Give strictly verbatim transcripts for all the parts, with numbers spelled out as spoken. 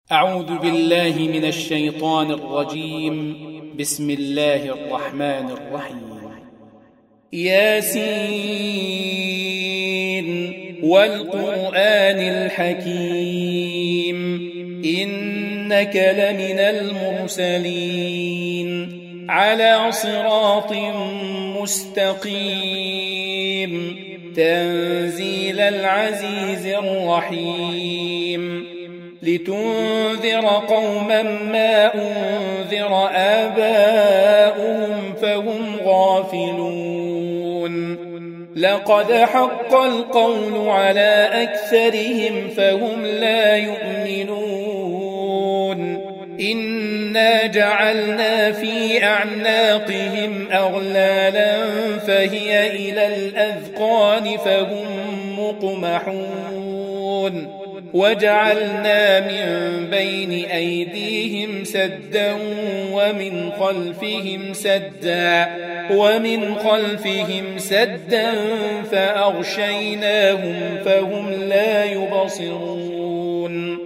أعوذ بالله من الشيطان الرجيم. بسم الله الرحمن الرحيم. ياسين والقرآن الحكيم إنك لمن المرسلين على صراط مستقيم تنزيل العزيز الرحيم لتنذر قوما ما أنذر آباؤهم فهم غافلون لقد حق القول على أكثرهم فهم لا يؤمنون إنا جعلنا في أعناقهم أغلالا فهي إلى الأذقان فهم مقمحون وجعلنا من بين أيديهم سدا ومن خلفهم سدا ومن خلفهم سدا فأغشيناهم فهم لا يبصرون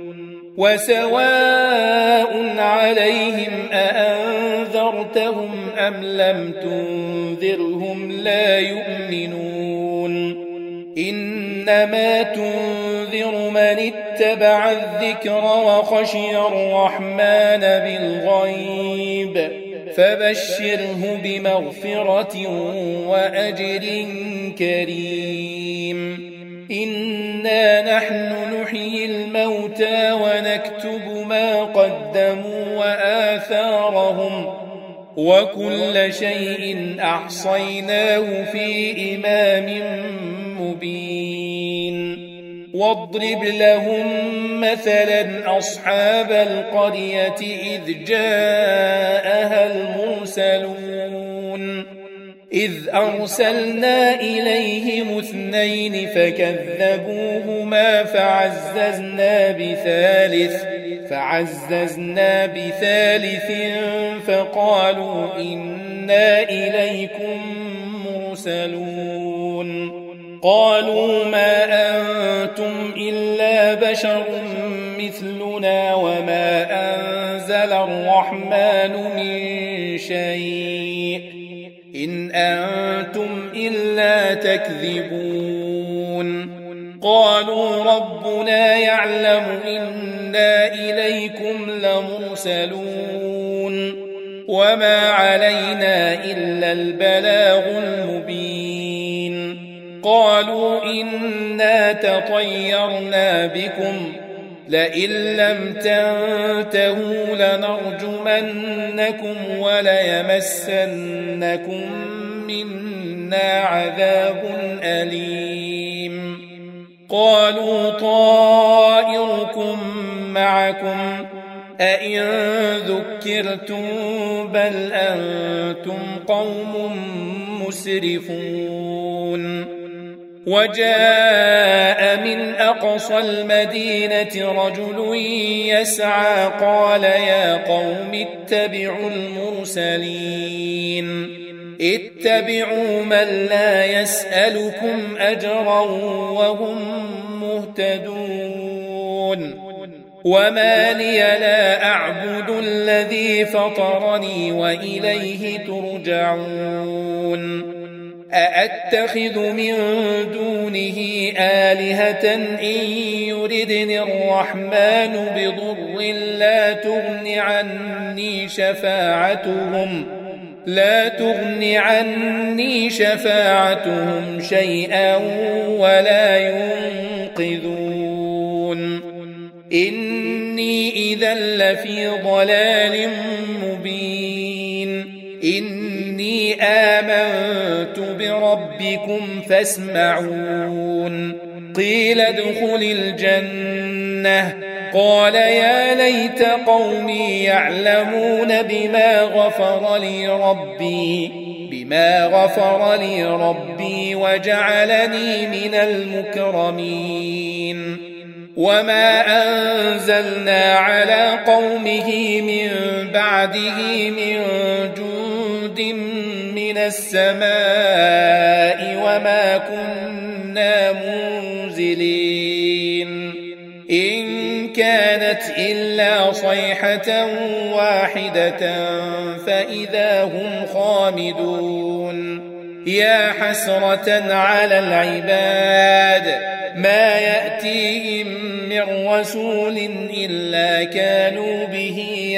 وسواء عليهم أأنذرتهم أم لم تنذرهم لا يؤمنون إنما تنذر من اتبع الذكر وخشي الرحمن بالغيب فبشره بمغفرة وأجر كريم إنا نحن نحيي الموتى ونكتب ما قدموا وآثارهم وكل شيء أحصيناه في إمام مبين واضرب لهم مثلا أصحاب القرية إذ جاءها المرسلون إذ أرسلنا إليهم اثنين فكذبوهما فعززنا بثالث فعززنا بثالث فقالوا إنا إليكم مرسلون قالوا ما أنتم إلا بشر مثلنا وما أنزل الرحمن من شيء إن أنتم إلا تكذبون قالوا ربنا يعلم إنا إليكم لمرسلون وما علينا إلا البلاغ المبين قالوا إنا تطيرنا بكم لئن لم تنتهوا لنرجمنكم وليمسنكم منا عذاب أليم قالوا طائركم معكم أئن ذكرتم بل أنتم قوم مسرفون وجاء من أقصى المدينة رجل يسعى قال يا قوم اتبعوا المرسلين اتبعوا من لا يسألكم أجرا وهم مهتدون وما لي لا أعبد الذي فطرني وإليه ترجعون أأتخذ من دونه آلهة إن يردني الرحمن بضر لا تغن عني شفاعتهم لا تغن عني شفاعتهم شيئا ولا ينقذون إني إذا لفي ضلال مبين إني آمنت بربكم فاسمعون قيل ادخل الجنة قال يا ليت قومي يعلمون بما غفر لي ربي بما غفر لي ربي وجعلني من المكرمين وما أنزلنا على قومه من بعده من جند من السماء وما كنا منزلين إن كانت إلا صيحة واحدة فإذا هم خامدون يا حسرة على العباد ما يأتيهم من رسول إلا كانوا به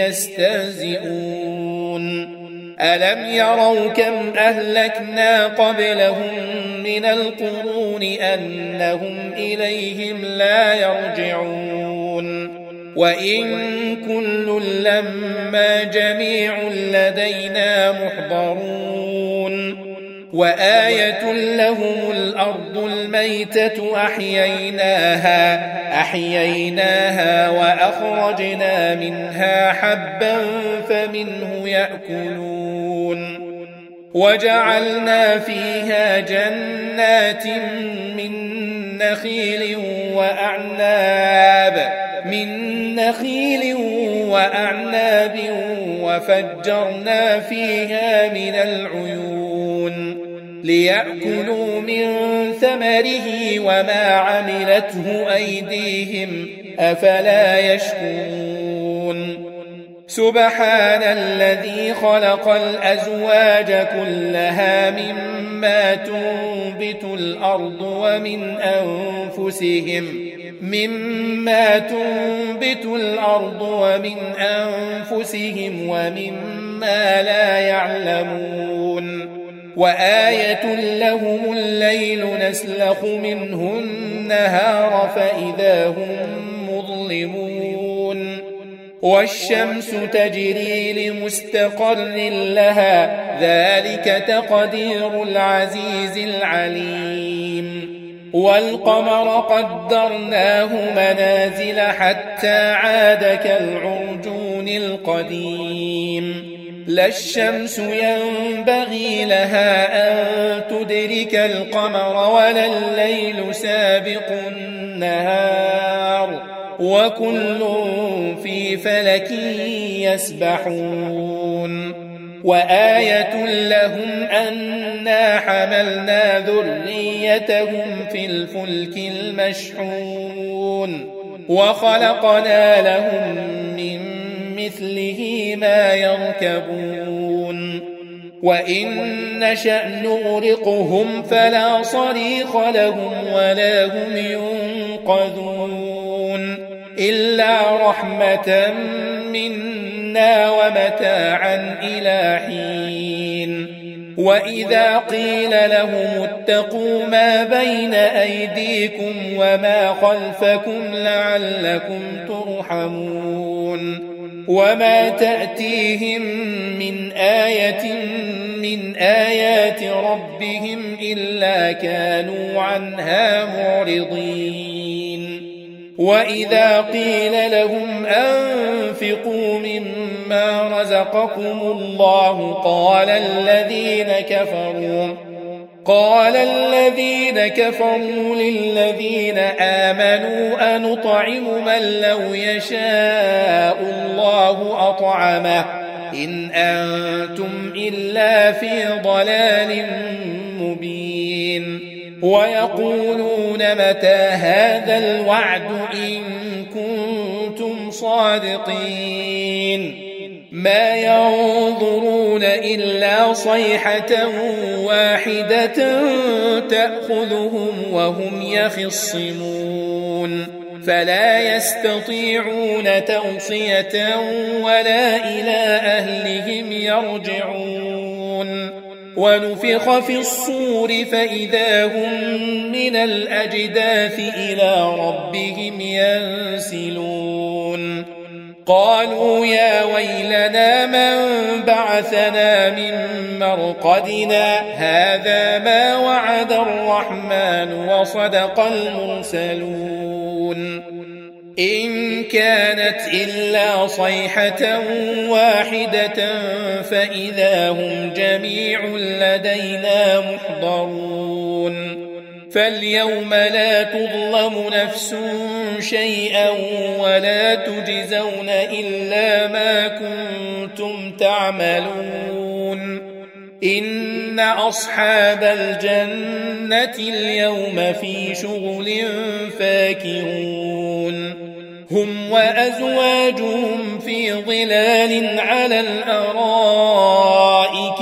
يستهزئون ألم يروا كم أهلكنا قبلهم من القرون أنهم إليهم لا يرجعون وإن كل لما جميع لدينا محضرون وآية لهم الأرض الميتة أحييناها أحييناها وأخرجنا منها حبا فمنه يأكلون وجعلنا فيها جنات من نخيل وأعناب من نخيل وأعناب وفجرنا فيها من العيون ليأكلوا من ثمره وما عملته أيديهم أفلا يشكرون سبحان الذي خلق الأزواج كلها مما تنبت الأرض ومن أنفسهم مما تنبت الأرض ومن أنفسهم ومما لا يعلمون وآية لهم الليل نسلخ منه النهار فإذا هم مظلمون والشمس تجري لمستقر لها ذلك تقدير العزيز العليم والقمر قدرناه منازل حتى عاد كالعرجون القديم لا الشمس ينبغي لها أن تدرك القمر ولا الليل سابق النهار وكل في فلك يسبحون وآية لهم أنا حملنا ذريتهم في الفلك المشحون وخلقنا لهم من مثله ما يركبون وإن نشأ نغرقهم فلا صريخ لهم ولا هم ينقذون إلا رحمة منا ومتاعا إلى حين وإذا قيل لهم اتقوا ما بين أيديكم وما خلفكم لعلكم ترحمون وما تأتيهم من آية من آيات ربهم إلا كانوا عنها معرضين وإذا قيل لهم أنفقوا مما رزقكم الله قال الذين كفروا قال الذين كفروا للذين آمنوا أنطعم من لو يشاء الله أطعمه إن أنتم إلا في ضلال مبين ويقولون متى هذا الوعد إن كنتم صادقين ما ينظرون إلا صيحة واحدة تأخذهم وهم يخصمون فلا يستطيعون توصية ولا إلى أهلهم يرجعون ونفخ في الصور فإذا هم من الأجداث إلى ربهم ينسلون قالوا يا ويلنا من بعثنا من مرقدنا هذا ما وعد الرحمن وصدق المرسلون إن كانت إلا صيحة واحدة فإذا هم جميع لدينا محضرون فاليوم لا تظلم نفس شيئا ولا تجزون إلا ما كنتم تعملون إن أصحاب الجنة اليوم في شغل فاكهون هم وأزواجهم في ظلال على الأرائك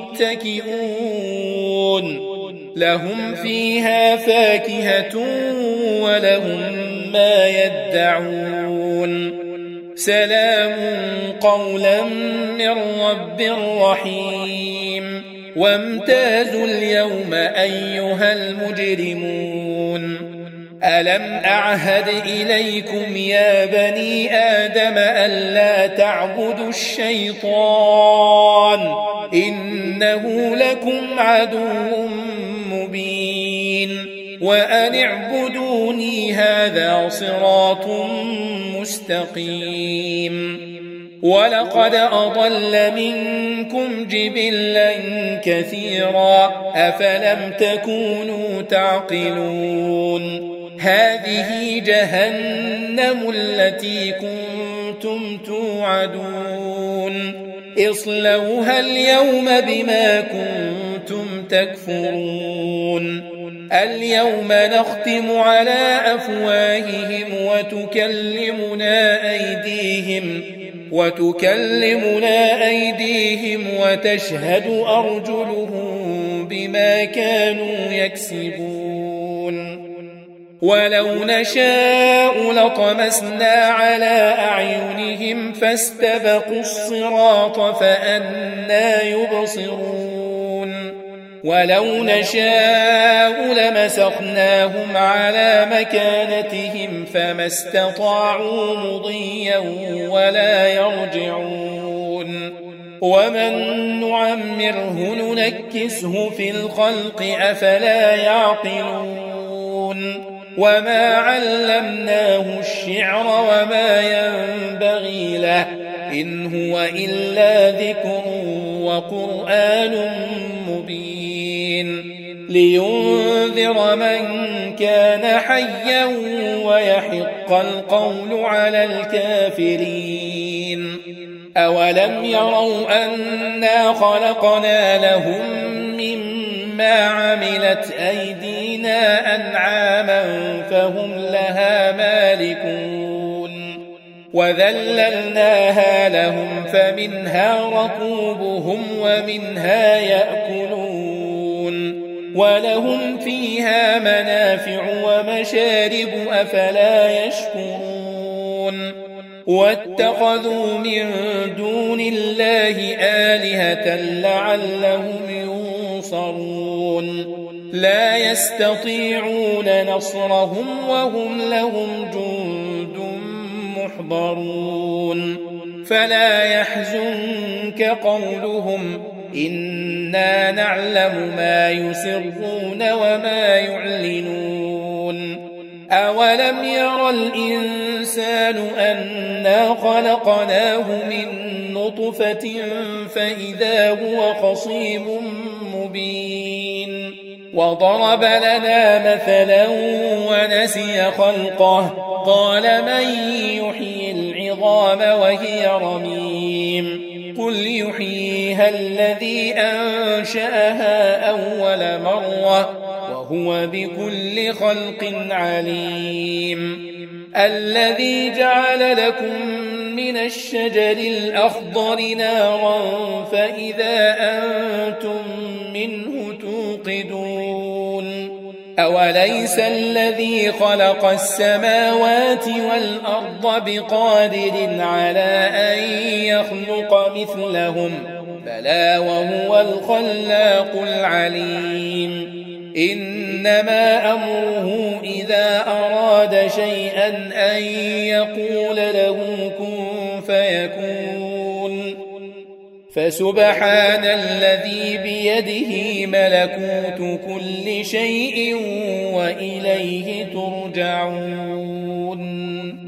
متكئون لهم فيها فاكهة ولهم ما يدعون سلام قولا من رب رحيم وامتازوا اليوم أيها المجرمون ألم أعهد إليكم يا بني آدم ألا تعبدوا الشيطان إنه لكم عدو مبين وأن اعبدوني هذا صراط مستقيم ولقد أضل منكم جبلا كثيرا أفلم تكونوا تعقلون هذه جهنم التي كنتم توعدون اصلوها اليوم بما كنتم تكفرون اليوم نختم على أفواههم وتكلمنا أيديهم وتكلمنا أيديهم وتشهد أرجلهم بما كانوا يكسبون ولو نشاء لطمسنا على أعينهم فاستبقوا الصراط فأنى يبصرون ولو نشاء لمسخناهم على مكانتهم فما استطاعوا مضيا ولا يرجعون ومن نعمره ننكسه في الخلق أفلا يعقلون وما علمناه الشعر وما ينبغي له إن هو إلا ذكر وقرآن مبين لينذر من كان حيا ويحق القول على الكافرين أولم يروا أنا خلقنا لهم مما عملت أيدينا أنعاما فهم لها مالكون وذللناها لهم فمنها ركوبهم ومنها يأكلون ولهم فيها منافع ومشارب أفلا يشكرون واتخذوا من دون الله آلهة لعلهم ينصرون لا يستطيعون نصرهم وهم لهم جند محضرون فلا يحزنك قولهم إنا نعلم ما يسرون وما يعلنون أولم ير الإنسان أنا خلقناه من نطفة فإذا هو خصيم مبين وضرب لنا مثلا ونسي خلقه قال من يحيي العظام وهي رميم قل يحييها الذي أنشأها أول مرة وهو بكل خلق عليم الذي جعل لكم من الشجر الأخضر نارا فإذا أنتم منه توقدون أوليس الذي خلق السماوات والأرض بقادر على أن يخلق مثلهم بلى وهو الخلاق العليم إنما أمره إذا أراد شيئا أن يقول له كن فيكون فسبحان الذي بيده ملكوت كل شيء وإليه ترجعون